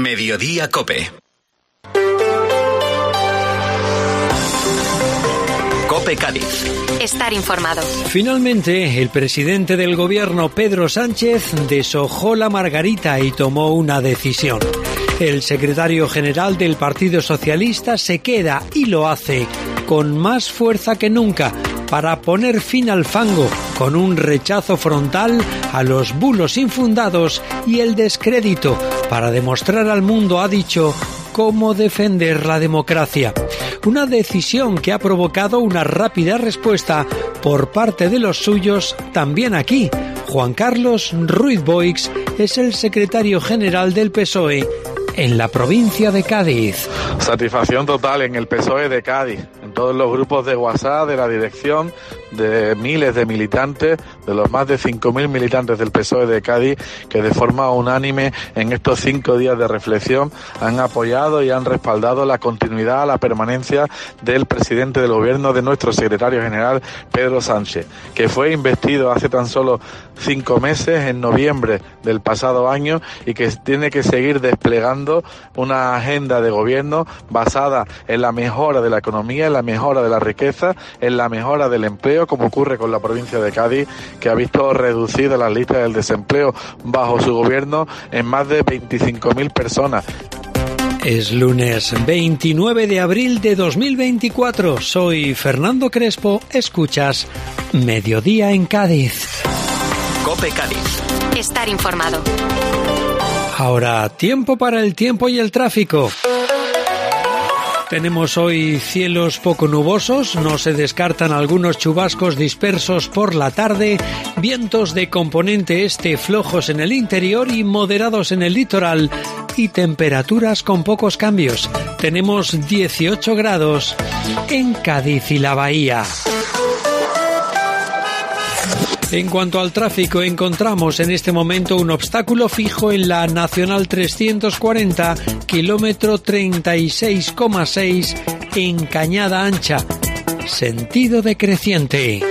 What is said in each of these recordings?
Mediodía COPE. COPE Cádiz. Estar informado. Finalmente, el presidente del gobierno, Pedro Sánchez, deshojó la margarita y tomó una decisión. El secretario general del Partido Socialista se queda y lo hace con más fuerza que nunca para poner fin al fango, con un rechazo frontal a los bulos infundados y el descrédito, para demostrar al mundo, ha dicho, cómo defender la democracia. Una decisión que ha provocado una rápida respuesta por parte de los suyos también aquí. Juan Carlos Ruiz Boix es el secretario general del PSOE en la provincia de Cádiz. Satisfacción total en el PSOE de Cádiz, en todos los grupos de WhatsApp, de la dirección, de miles de militantes, de los más de 5.000 militantes del PSOE de Cádiz, que de forma unánime en estos 5 días de reflexión han apoyado y han respaldado la continuidad, la permanencia del presidente del gobierno, de nuestro secretario general, Pedro Sánchez, que fue investido hace tan solo 5 meses, en noviembre del pasado año, y que tiene que seguir desplegando una agenda de gobierno basada en la mejora de la economía, en la mejora de la riqueza, en la mejora del empleo, como ocurre con la provincia de Cádiz, que ha visto reducidas las listas del desempleo bajo su gobierno en más de 25.000 personas. Es lunes 29 de abril de 2024. Soy Fernando Crespo. Escuchas Mediodía en Cádiz. COPE Cádiz. Estar informado. Ahora, tiempo para el tiempo y el tráfico. Tenemos hoy cielos poco nubosos, no se descartan algunos chubascos dispersos por la tarde, vientos de componente este flojos en el interior y moderados en el litoral, y temperaturas con pocos cambios. Tenemos 18 grados en Cádiz y la Bahía. En cuanto al tráfico, encontramos en este momento un obstáculo fijo en la Nacional 340, kilómetro 36,6 en Cañada Ancha, sentido decreciente.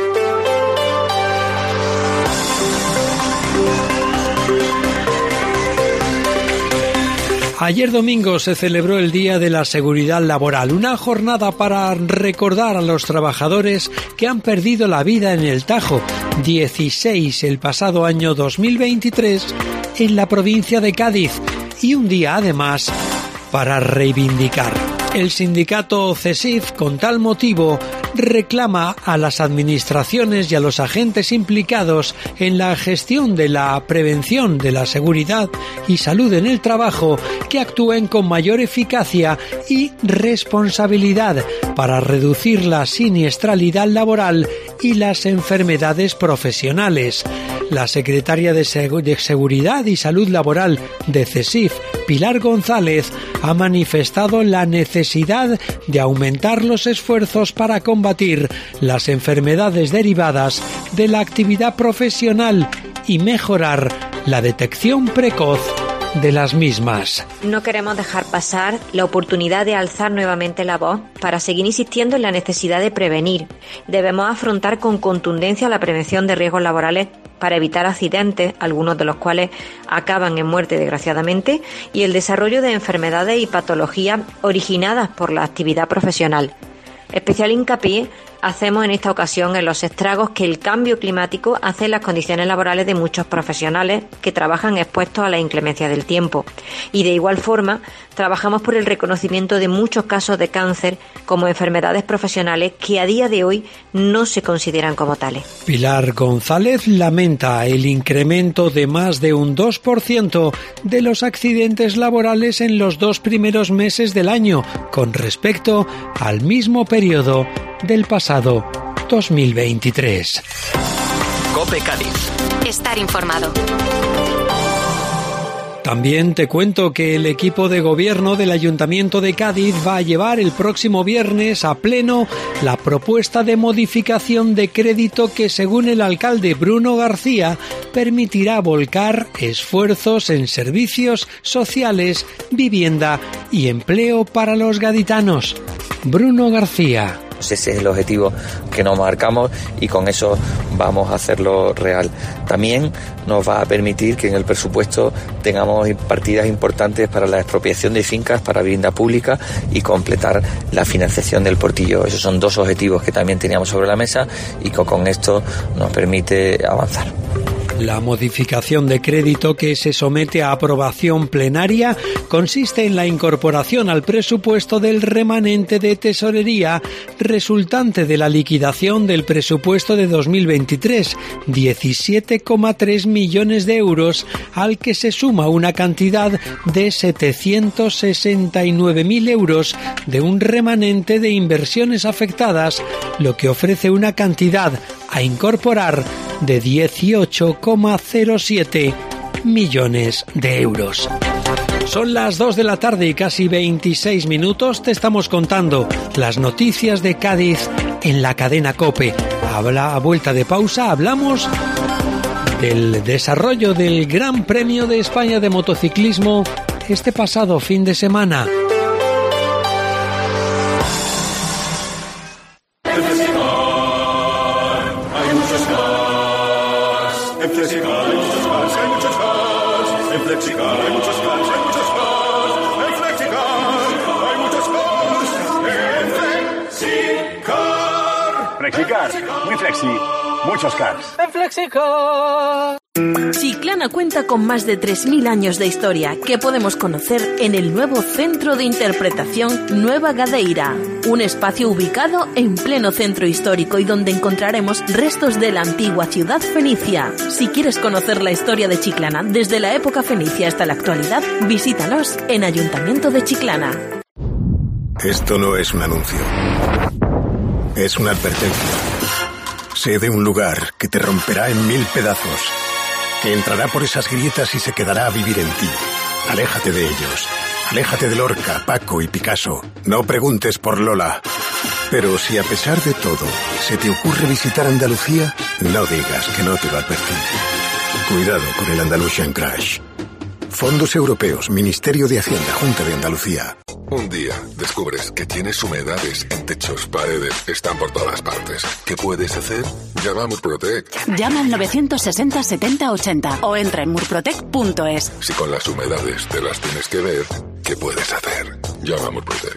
Ayer domingo se celebró el Día de la Seguridad Laboral, una jornada para recordar a los trabajadores que han perdido la vida en el Tajo, 16 el pasado año 2023 en la provincia de Cádiz, y un día además para reivindicar. El sindicato CESIF, con tal motivo, reclama a las administraciones y a los agentes implicados en la gestión de la prevención de la seguridad y salud en el trabajo que actúen con mayor eficacia y responsabilidad para reducir la siniestralidad laboral y las enfermedades profesionales. La secretaria de Seguridad y Salud Laboral de CESIF, Pilar González, ha manifestado la necesidad de aumentar los esfuerzos para combatir las enfermedades derivadas de la actividad profesional y mejorar la detección precoz de las mismas. No queremos dejar pasar la oportunidad de alzar nuevamente la voz para seguir insistiendo en la necesidad de prevenir. Debemos afrontar con contundencia la prevención de riesgos laborales para evitar accidentes, algunos de los cuales acaban en muerte desgraciadamente, y el desarrollo de enfermedades y patologías originadas por la actividad profesional. Especial hincapié hacemos en esta ocasión en los estragos que el cambio climático hace en las condiciones laborales de muchos profesionales que trabajan expuestos a la inclemencia del tiempo. Y de igual forma, trabajamos por el reconocimiento de muchos casos de cáncer como enfermedades profesionales que a día de hoy no se consideran como tales. Pilar González lamenta el incremento de más de un 2% de los accidentes laborales en los 2 primeros meses del año con respecto al mismo periodo del pasado 2023. COPE Cádiz. Estar informado. También te cuento que el equipo de gobierno del Ayuntamiento de Cádiz va a llevar el próximo viernes a pleno la propuesta de modificación de crédito que, según el alcalde Bruno García, permitirá volcar esfuerzos en servicios sociales, vivienda y empleo para los gaditanos. Bruno García. Ese es el objetivo que nos marcamos y con eso vamos a hacerlo real. También nos va a permitir que en el presupuesto tengamos partidas importantes para la expropiación de fincas para vivienda pública y completar la financiación del Portillo. Esos son dos objetivos que también teníamos sobre la mesa y que con esto nos permite avanzar. La modificación de crédito que se somete a aprobación plenaria consiste en la incorporación al presupuesto del remanente de tesorería resultante de la liquidación del presupuesto de 2023, 17,3 millones de euros, al que se suma una cantidad de 769.000 euros de un remanente de inversiones afectadas, lo que ofrece una cantidad a incorporar de 18,07 millones de euros. Son las 2 de la tarde y casi 26 minutos. Te estamos contando las noticias de Cádiz en la cadena COPE. A vuelta de pausa hablamos del desarrollo del Gran Premio de España de motociclismo este pasado fin de semana. Flexicar, muy flexi, muchos cars. En Flexicar. Chiclana cuenta con más de 3.000 años de historia que podemos conocer en el nuevo Centro de Interpretación Nueva Gadeira, un espacio ubicado en pleno centro histórico y donde encontraremos restos de la antigua ciudad fenicia. Si quieres conocer la historia de Chiclana desde la época fenicia hasta la actualidad, visítanos en Ayuntamiento de Chiclana. Esto no es un anuncio. Es una advertencia. Sé de un lugar que te romperá en 1000 pedazos, que entrará por esas grietas y se quedará a vivir en ti. Aléjate de ellos. Aléjate de Lorca, Paco y Picasso. No preguntes por Lola. Pero si a pesar de todo se te ocurre visitar Andalucía, no digas que no te lo advertí. Cuidado con el Andalusian Crash. Fondos Europeos, Ministerio de Hacienda, Junta de Andalucía. Un día descubres que tienes humedades en techos, paredes, están por todas partes. ¿Qué puedes hacer? Llama a Murprotec. Llama al 960 70 80 o entra en murprotec.es. Si con las humedades te las tienes que ver, ¿qué puedes hacer? Llama a Murprotec.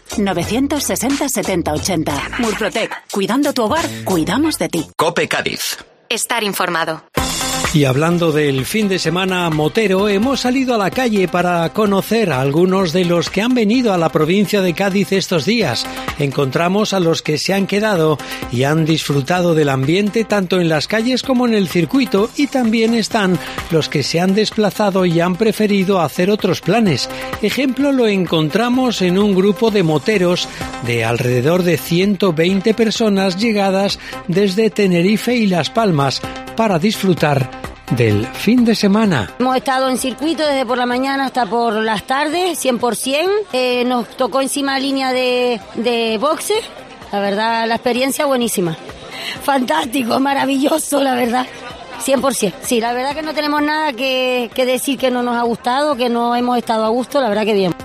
960 70 80. Murprotec. Cuidando tu hogar, cuidamos de ti. COPE Cádiz. Estar informado. Y hablando del fin de semana motero, hemos salido a la calle para conocer a algunos de los que han venido a la provincia de Cádiz estos días. Encontramos a los que se han quedado y han disfrutado del ambiente tanto en las calles como en el circuito, y también están los que se han desplazado y han preferido hacer otros planes. Ejemplo lo encontramos en un grupo de moteros de alrededor de 120 personas llegadas desde Tenerife y Las Palmas para disfrutar del fin de semana. Hemos estado en circuito desde por la mañana hasta por las tardes, 100%. Nos tocó encima línea de boxes. La verdad, la experiencia buenísima. Fantástico, maravilloso, la verdad. 100%. Sí, la verdad que no tenemos nada que decir que no nos ha gustado, que no hemos estado a gusto, la verdad que bien.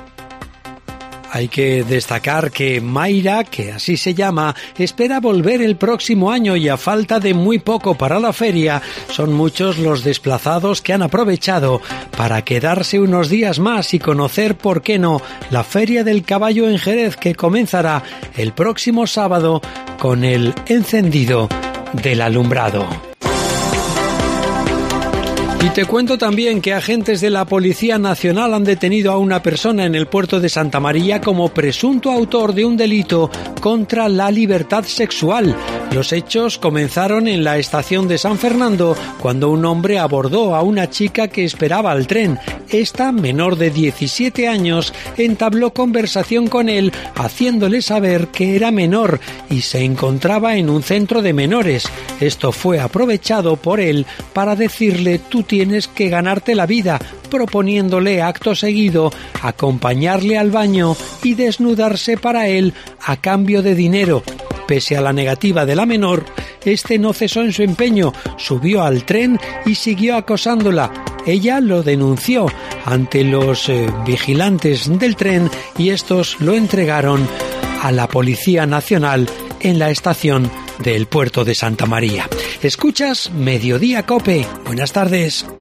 Hay que destacar que Mayra, que así se llama, espera volver el próximo año y a falta de muy poco para la feria, son muchos los desplazados que han aprovechado para quedarse unos días más y conocer, por qué no, la Feria del Caballo en Jerez, que comenzará el próximo sábado con el encendido del alumbrado. Y te cuento también que agentes de la Policía Nacional han detenido a una persona en el puerto de Santa María como presunto autor de un delito contra la libertad sexual. Los hechos comenzaron en la estación de San Fernando cuando un hombre abordó a una chica que esperaba al tren. Esta, menor de 17 años, entabló conversación con él haciéndole saber que era menor y se encontraba en un centro de menores. Esto fue aprovechado por él para decirle: tú tienes que ganarte la vida, proponiéndole acto seguido acompañarle al baño y desnudarse para él a cambio de dinero. Pese a la negativa de la menor, este no cesó en su empeño, subió al tren y siguió acosándola. Ella lo denunció ante los vigilantes del tren y estos lo entregaron a la Policía Nacional en la estación del puerto de Santa María. Escuchas Mediodía Cope. Buenas tardes.